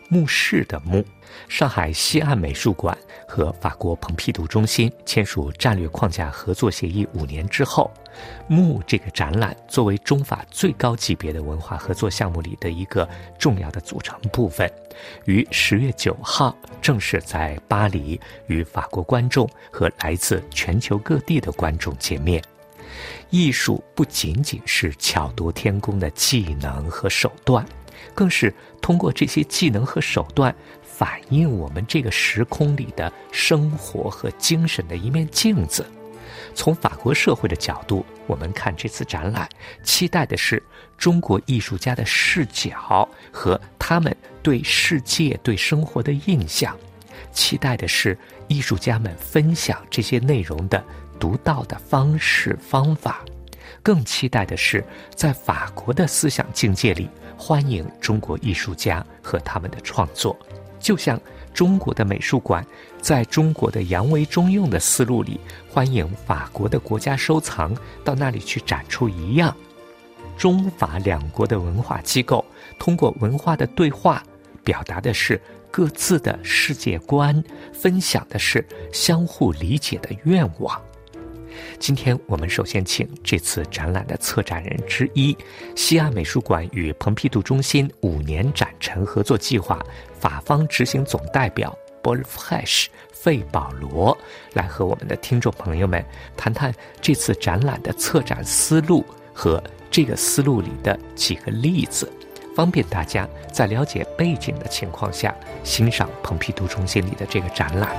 墓室的墓。上海西岸美术馆和法国蓬皮杜中心签署战略框架合作协议5年之后，墓这个展览作为中法最高级别的文化合作项目里的一个重要的组成部分，于10月9号正式在巴黎与法国观众和来自全球各地的观众见面。艺术不仅仅是巧夺天工的技能和手段，更是通过这些技能和手段反映我们这个时空里的生活和精神的一面镜子。从法国社会的角度，我们看这次展览，期待的是中国艺术家的视角和他们对世界、对生活的印象，期待的是艺术家们分享这些内容的独到的方式方法，更期待的是在法国的思想境界里欢迎中国艺术家和他们的创作。就像中国的美术馆在中国的洋为中用的思路里欢迎法国的国家收藏到那里去展出一样，中法两国的文化机构通过文化的对话，表达的是各自的世界观，分享的是相互理解的愿望。今天我们首先请这次展览的策展人之一，西岸美术馆与蓬皮杜中心5年展陈合作计划法方执行总代表 Paul Fraiche 费保罗，来和我们的听众朋友们谈谈这次展览的策展思路和这个思路里的几个例子，方便大家在了解背景的情况下欣赏蓬皮杜中心里的这个展览。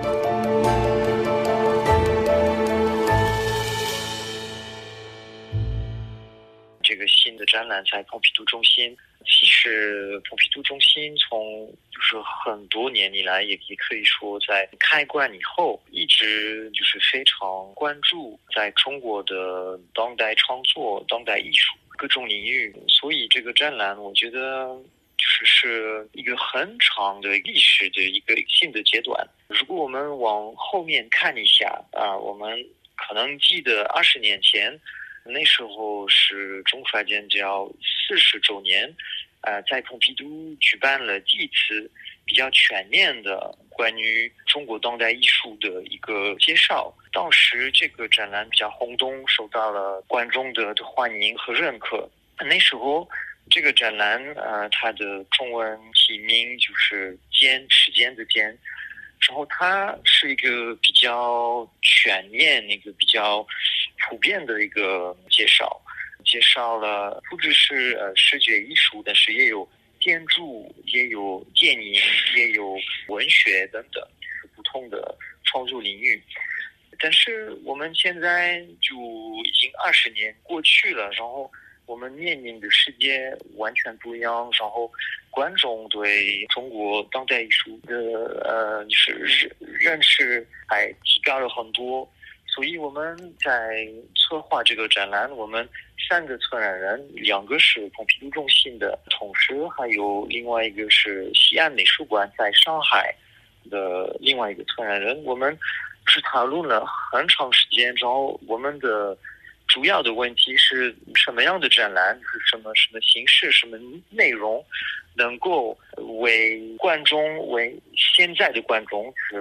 这个新的展览在蓬皮杜中心，其实蓬皮杜中心从就是很多年以来，也可以说在开馆以后，一直就是非常关注在中国的当代创作、当代艺术各种领域，所以这个展览我觉得是一个很长的历史的一个新的阶段。如果我们往后面看一下我们可能记得20年前，那时候是中法建交40周年，在蓬皮杜举办了第一次比较全面的关于中国当代艺术的一个介绍。当时这个展览比较轰动，受到了观众的欢迎和认可。那时候这个展览它的中文题名就是时间的间，然后它是一个比较全面、一个比较普遍的一个介绍了不只是视觉艺术，但是也有建筑，也有电影，也有文学等等不同的创作领域。但是我们现在就已经20年过去了，然后我们面临的世界完全不一样，然后观众对中国当代艺术的认识还提高了很多。所以我们在策划这个展览，我们3个策展人，2个是蓬皮杜中心的同事，还有另外一个是西岸美术馆在上海的另外一个策展人，我们是讨论了很长时间，然后我们的主要的问题是什么样的展览，是什么形式，什么内容能够为观众，为现在的观众，是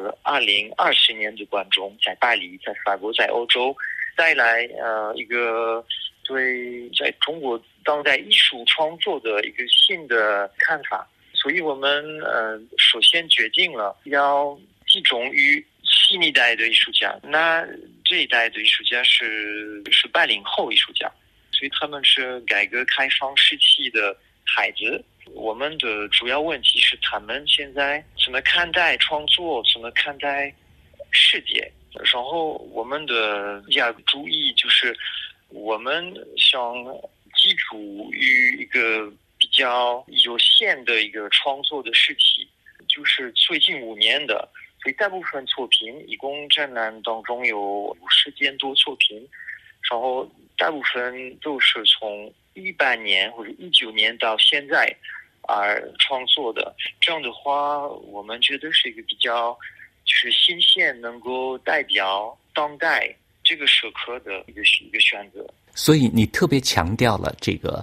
2020年的观众，在巴黎、在法国、在欧洲带来一个对在中国当代艺术创作的一个新的看法。所以我们首先决定了要集中于新一代的艺术家，那这一代的艺术家是80后艺术家，所以他们是改革开放时期的孩子。我们的主要问题是他们现在怎么看待创作，怎么看待世界。然后我们的要注意就是我们想基础于一个比较有限的一个创作的时期，就是最近5年的。所以大部分作品，一共展览当中有50件多作品，然后大部分都是从18年或者19年到现在而创作的。这样的话，我们觉得是一个比较就是新鲜，能够代表当代这个时刻的一个选择。 所以你特别强调了这个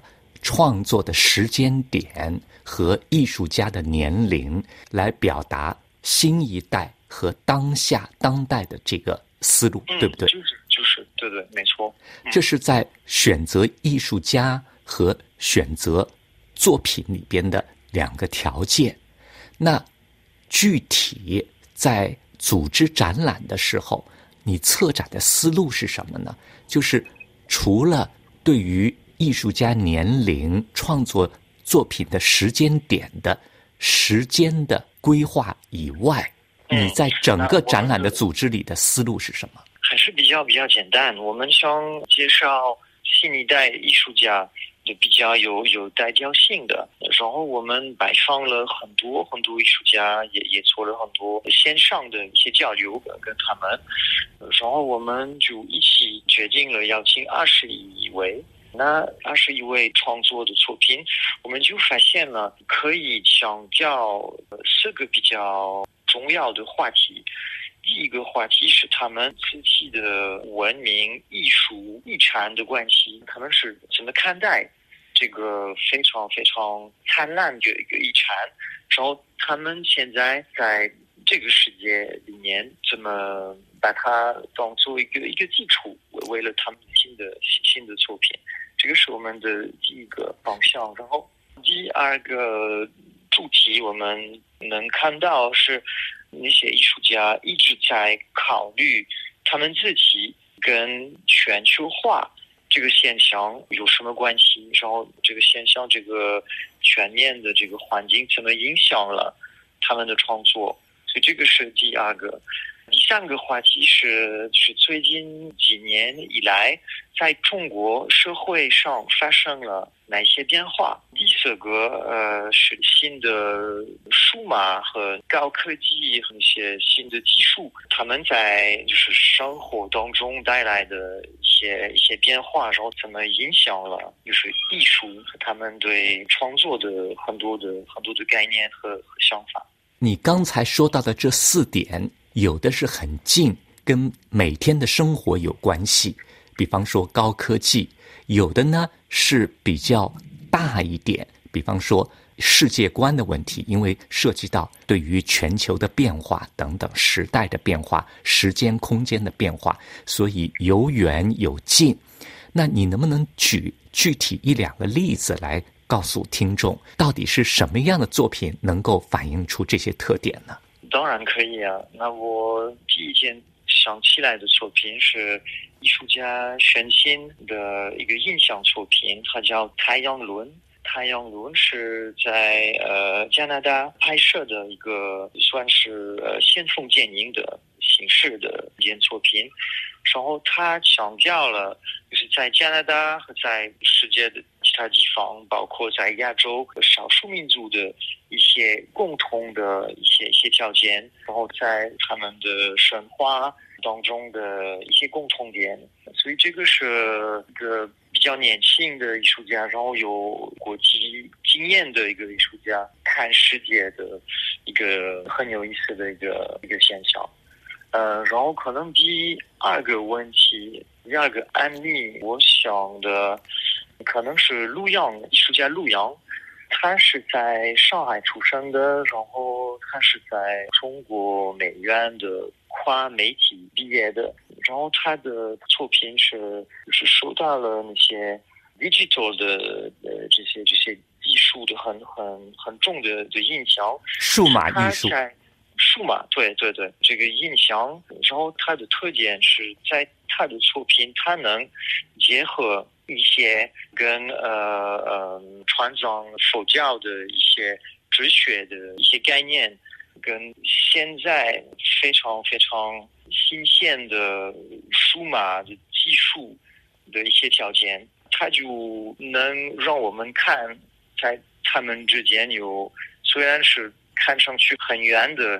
创作的时间点和艺术家的年龄来表达新一代和当代的这个思路，对不对？ 就是对，没错。 这是在选择艺术家和选择作品里边的两个条件。那具体在组织展览的时候，你策展的思路是什么呢？就是除了对于艺术家年龄、创作作品的时间点的时间的规划以外，你在整个展览的组织里的思路是什么？ 还是比较简单。我们想介绍新一代艺术家，就比较有代表性的。然后我们拜访了很多艺术家，也做了很多线上的一些交流跟他们。然后我们就一起决定了邀请21位。那21位创作的作品，我们就发现了可以强调4个比较重要的话题。第一个话题是他们自己的文明、艺术、遗产的关系，他们是怎么看待这个非常非常灿烂的一个遗产，然后他们现在在这个世界里面怎么把它当做一个基础，为了他们新的作品。这个是我们的第一个方向。然后第二个主题我们能看到是那些艺术家一直在考虑他们自己跟全球化这个现象有什么关系，然后这个现象这个全面的这个环境怎么影响了他们的创作。所以这个是第二个。第三个话题是最近几年以来在中国社会上发生了哪些变化。第四个是新的数码和高科技和一些新的技术，他们在就是生活当中带来的一些变化，然后怎么影响了就是艺术和他们对创作的很多的概念和想法。 你刚才说到的这4点，有的是很近，跟每天的生活有关系，比方说高科技；有的呢是比较大一点，比方说世界观的问题，因为涉及到对于全球的变化等等，时代的变化、时间空间的变化，所以有远有近。那你能不能举具体1-2个例子来告诉听众，到底是什么样的作品能够反映出这些特点呢？ 当然可以啊。那我第一件想起来的作品是艺术家玄心的一个印象作品，它叫《太阳轮》。太阳轮是在加拿大拍摄的一个算是先锋电影的形式的一件作品。然后他强调了就是在加拿大和在世界的其他地方，包括在亚洲和少数民族的一些共同的一些条件，然后在他们的神话当中的一些共同点。所以这个是一个比较年轻的艺术家，然后有国际经验的一个艺术家看世界的一个很有意思的一个现象。然后可能第二个问题，第二个案例，我想的可能是陆阳艺术家陆阳，他是在上海出生的，然后他是在中国美院的跨媒体毕业的，然后他的作品是受到了那些 digital 的这些技术的很重的影响， 数码艺术。 数码，对，这个印象。然后它的特点是在他的作品，它能结合一些跟传统佛教的一些哲学的一些概念，跟现在非常非常新鲜的数码的技术的一些条件，它就能让我们看在他们之间有虽然是看上去很远的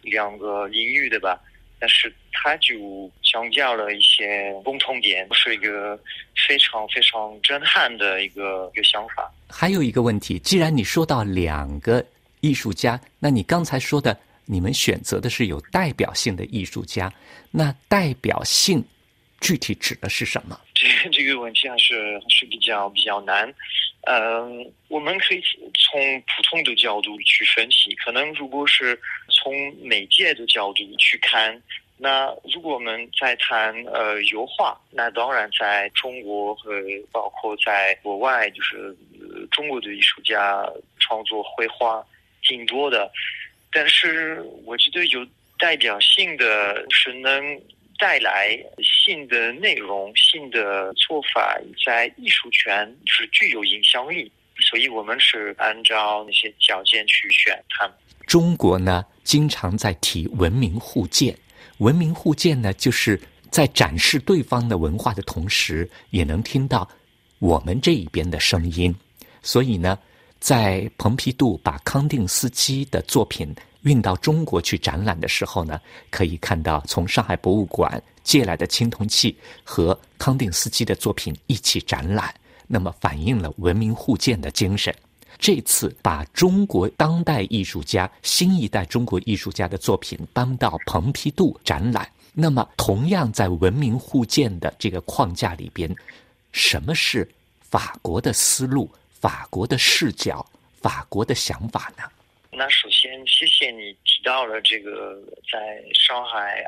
2个领域的吧，但是它就强调了一些共同点，是一个非常非常震撼的一个想法。 还有一个问题，既然你说到2个艺术家，那你刚才说的你们选择的是有代表性的艺术家，那代表性具体指的是什么？ 这个问题还是比较难。 我们可以从普通的角度去分析，可能如果是从媒介的角度去看，那如果我们在谈油画，那当然在中国和包括在国外，就是中国的艺术家创作绘画挺多的，但是我觉得有代表性的是能带来新的内容、新的做法，在艺术圈是具有影响力，所以我们是按照那些条件去选他们。 中国呢，经常在提文明互鉴。文明互鉴呢，就是在展示对方的文化的同时，也能听到我们这一边的声音。所以呢，在蓬皮杜把康定斯基的作品运到中国去展览的时候呢，可以看到从上海博物馆借来的青铜器和康定斯基的作品一起展览，那么反映了文明互鉴的精神。这次把中国当代艺术家、新一代中国艺术家的作品搬到蓬皮杜展览，那么同样在文明互鉴的这个框架里边，什么是法国的思路、法国的视角、法国的想法呢？ 那首先谢谢你提到了这个在上海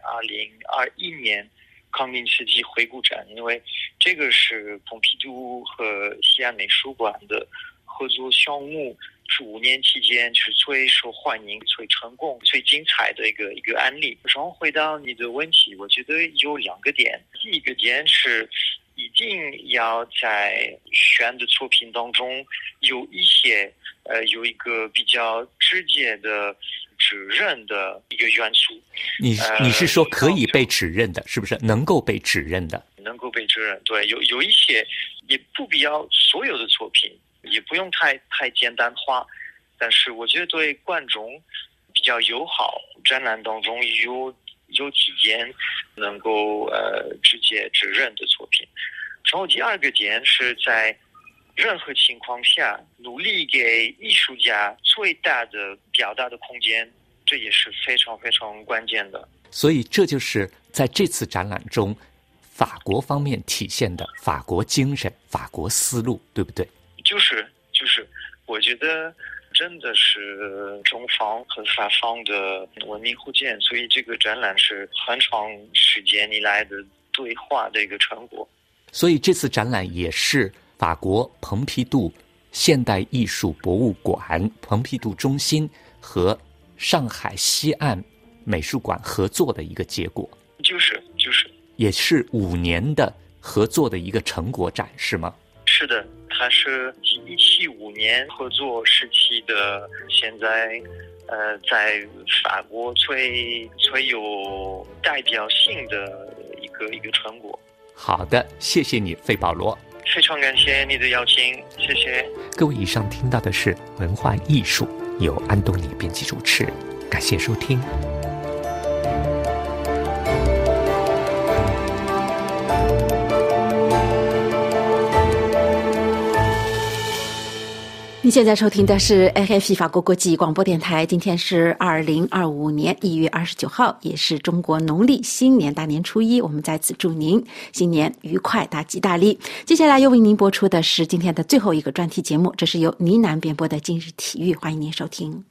2021年康定斯基回顾展，因为这个是蓬皮杜和西安美术馆的合作项目，是5年期间是最受欢迎、最成功、最精彩的一个案例。然后回到你的问题，我觉得有2个点。第一个点是一定要在选的作品当中有一个比较直接的指认的一个元素。 你是说可以被指认的，是不是？能够被指认的？ 能够被指认，对，有一些也不必要所有的作品，也不用太简单化，但是我觉得对观众比较友好。展览当中有几件能够直接指认的作品。然后第2个点是在任何情况下努力给艺术家最大的表达的空间，这也是非常非常关键的。 所以这就是在这次展览中法国方面体现的法国精神、法国思路，对不对？就是我觉得真的是中方和法方的文明互鉴，所以这个展览是很长时间以来的对话的一个成果。 所以这次展览也是法国蓬皮杜现代艺术博物馆、蓬皮杜中心和上海西岸美术馆合作的一个结果。 就是也是5年的合作的一个成果展，是吗？ 是的，它是2015年合作时期的，现在在法国最有代表性的一个成果。 好的，谢谢你，费保罗。 非常感谢你的邀请，谢谢。 各位，以上听到的是文化艺术，由安东尼编辑主持，感谢收听。 你现在收听的是 RFI 法国国际广播电台，今天是2025年1月29号，也是中国农历新年大年初一，我们在此祝您新年愉快，大吉大利。接下来又为您播出的是今天的最后一个专题节目，这是由倪楠编播的今日体育，欢迎您收听。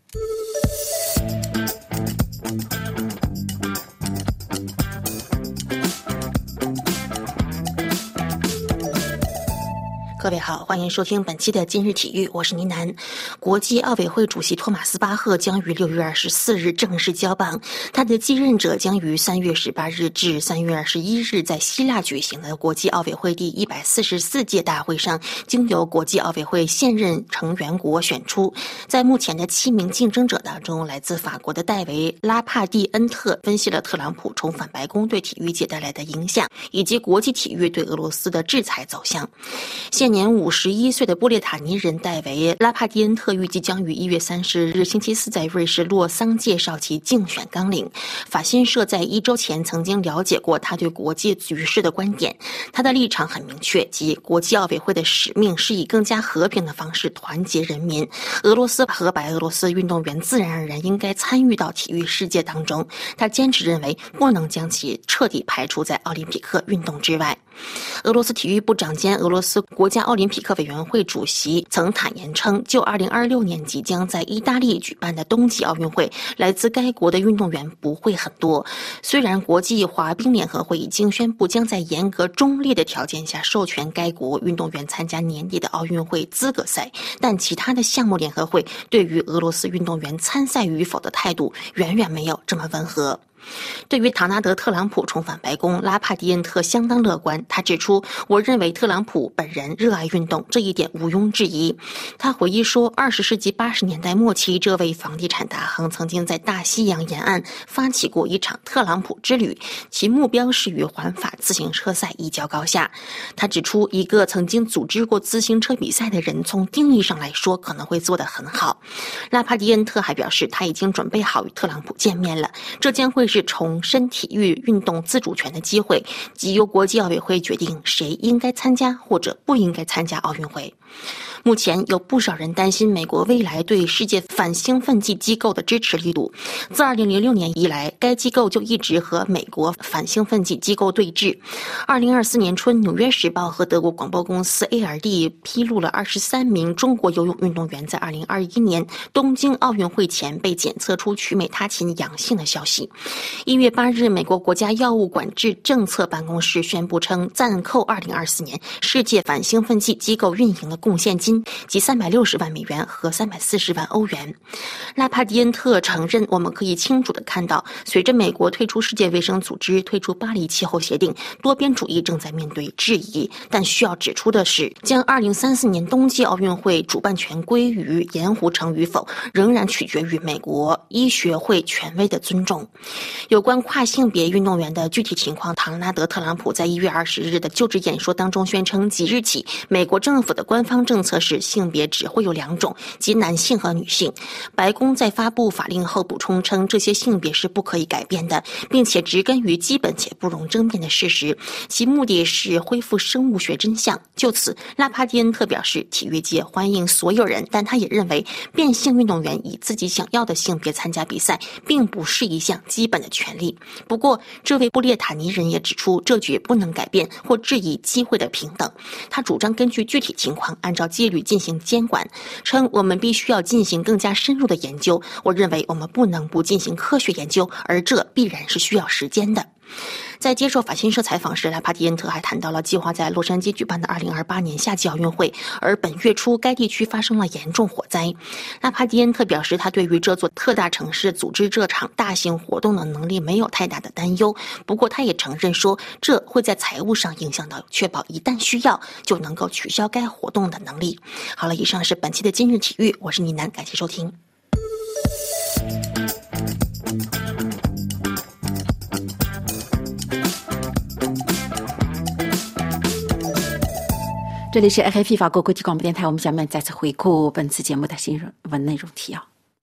各位好，欢迎收听本期的今日体育，我是倪楠。国际奥委会主席托马斯巴赫将于6月24日正式交棒，他的继任者将于3月18日至3月21日在希腊举行的国际奥委会第144届大会上，经由国际奥委会现任成员国选出。在目前的7名竞争者当中，来自法国的戴维·拉帕蒂恩特分析了特朗普重返白宫对体育界带来的影响，以及国际体育对俄罗斯的制裁走向。现年51岁的波列塔尼人戴维·拉帕蒂恩特预计将于1月30日星期四在瑞士洛桑介绍其竞选纲领。法新社在1周前曾经了解过他对国际局势的观点，他的立场很明确，即国际奥委会的使命是以更加和平的方式团结人民。俄罗斯和白俄罗斯运动员自然而然应该参与到体育世界当中，他坚持认为不能将其彻底排除在奥林匹克运动之外。俄罗斯体育部长兼俄罗斯国家家奥林匹克委员会主席曾坦言称，就2026年即将在意大利举办的冬季奥运会，来自该国的运动员不会很多。虽然国际滑冰联合会已经宣布将在严格中立的条件下授权该国运动员参加年底的奥运会资格赛，但其他的项目联合会对于俄罗斯运动员参赛与否的态度远远没有这么温和。对于唐纳德·特朗普重返白宫，拉帕迪恩特相当乐观。他指出，我认为特朗普本人热爱运动，这一点毋庸置疑。他回忆说，20世纪80年代末期，这位房地产大亨曾经在大西洋沿岸发起过一场特朗普之旅，其目标是与环法自行车赛一较高下。他指出，一个曾经组织过自行车比赛的人，从定义上来说可能会做得很好。拉帕迪恩特还表示，他已经准备好与特朗普见面了，这将会是重申体育运动自主权的机会，即由国际奥委会决定谁应该参加或者不应该参加奥运会。目前有不少人担心美国未来对世界反兴奋剂机构的支持力度。自2006年以来，该机构就一直和美国反兴奋剂机构对峙。2024年春，《纽约时报》和德国广播公司 ARD 披露了23名中国游泳运动员在2021年东京奥运会前被检测出曲美他嗪阳性的消息。1月8日，美国国家药物管制政策办公室宣布称，暂扣2024年世界反兴奋剂机构运营的贡献金及360万美元和340万欧元。拉帕迪恩特承认，我们可以清楚地看到，随着美国退出世界卫生组织、退出巴黎气候协定，多边主义正在面对质疑。但需要指出的是，将2034年冬季奥运会主办权归于盐湖城与否，仍然取决于美国医学会权威的尊重。有关跨性别运动员的具体情况，唐纳德·特朗普在1月20日的就职演说当中宣称，即日起，美国政府的官方政策是性别只会有2种，即男性和女性。白宫在发布法令后补充称，这些性别是不可以改变的，并且植根于基本且不容争辩的事实，其目的是恢复生物学真相。就此，拉帕迪恩特表示，体育界欢迎所有人，但他也认为变性运动员以自己想要的性别参加比赛，并不是一项基本的权利。不过，这位布列塔尼人也指出，这绝不能改变或质疑机会的平等。他主张根据具体情况按照纪律进行监管，称我们必须要进行更加深入的研究。我认为我们不能不进行科学研究，而这必然是需要时间的。在接受法新社采访时，拉帕迪恩特还谈到了计划在洛杉矶举办的2028年夏季奥运会，而本月初该地区发生了严重火灾。拉帕迪恩特表示，他对于这座特大城市组织这场大型活动的能力没有太大的担忧，不过他也承认说，这会在财务上影响到确保一旦需要就能够取消该活动的能力。好了，以上是本期的今日体育，我是倪楠，感谢收听。 这里是 RFI 法国国际广播电台，我们下面再次回顾本次节目的新闻内容提要。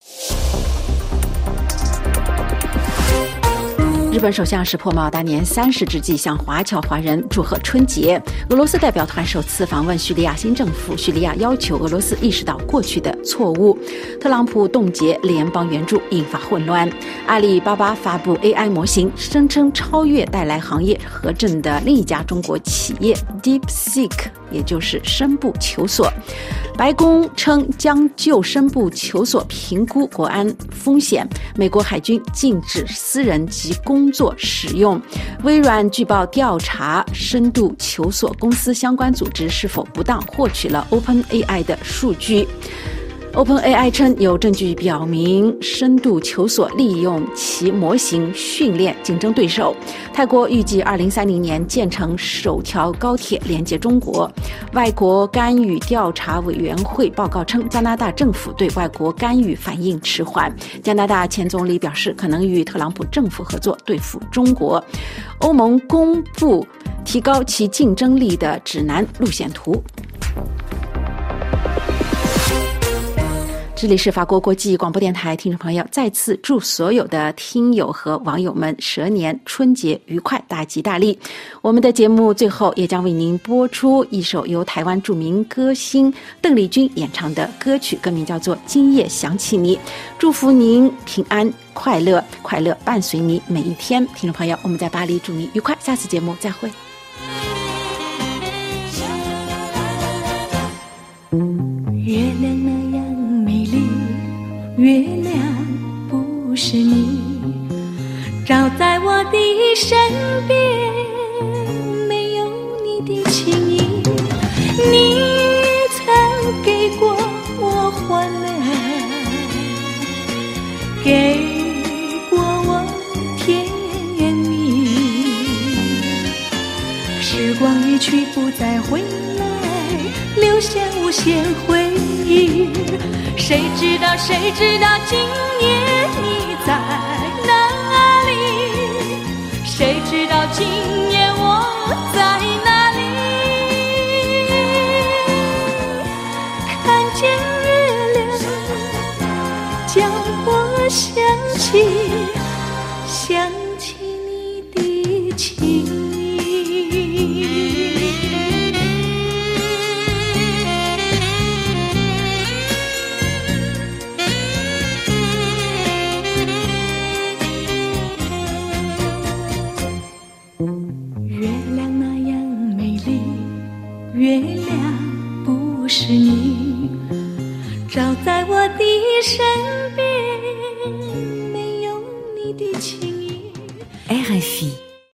日本首相石破茂大年30之际向华侨华人祝贺春节。俄罗斯代表团首次访问叙利亚新政府，叙利亚要求俄罗斯意识到过去的错误。特朗普冻结联邦援助引发混乱。阿里巴巴发布 AI 模型，声称超越带来行业核震的另一家中国企业 DeepSeek， 也就是深部求索。白宫称将就深部求索评估国安风险。美国海军禁止私人及工作使用。微软据报调查深度求索公司相关组织是否不当获取了 OpenAI 的数据。OpenAI 称有证据表明深度求索利用其模型训练竞争对手。泰国预计2030年建成首条高铁连接中国。外国干预调查委员会报告称，加拿大政府对外国干预反应迟缓。加拿大前总理表示，可能与特朗普政府合作对付中国。欧盟公布提高其竞争力的指南路线图。这里是法国国际广播电台，听众朋友，再次祝所有的听友和网友们蛇年春节愉快，大吉大利。我们的节目最后也将为您播出一首由台湾著名歌星邓丽君演唱的歌曲，歌名叫做《今夜想起你》。祝福您平安快乐，快乐伴随你每一天。听众朋友，我们在巴黎祝您愉快，下次节目再会。 是你，照在我的身边，没有你的情意。你曾给过我欢乐，给过我甜蜜，时光一去不再回来，留下无限回忆。谁知道今夜你在哪里？谁知道今夜我在哪里？看见月亮叫我想起你的情意。月亮那样美丽，月亮不是你，照在我的身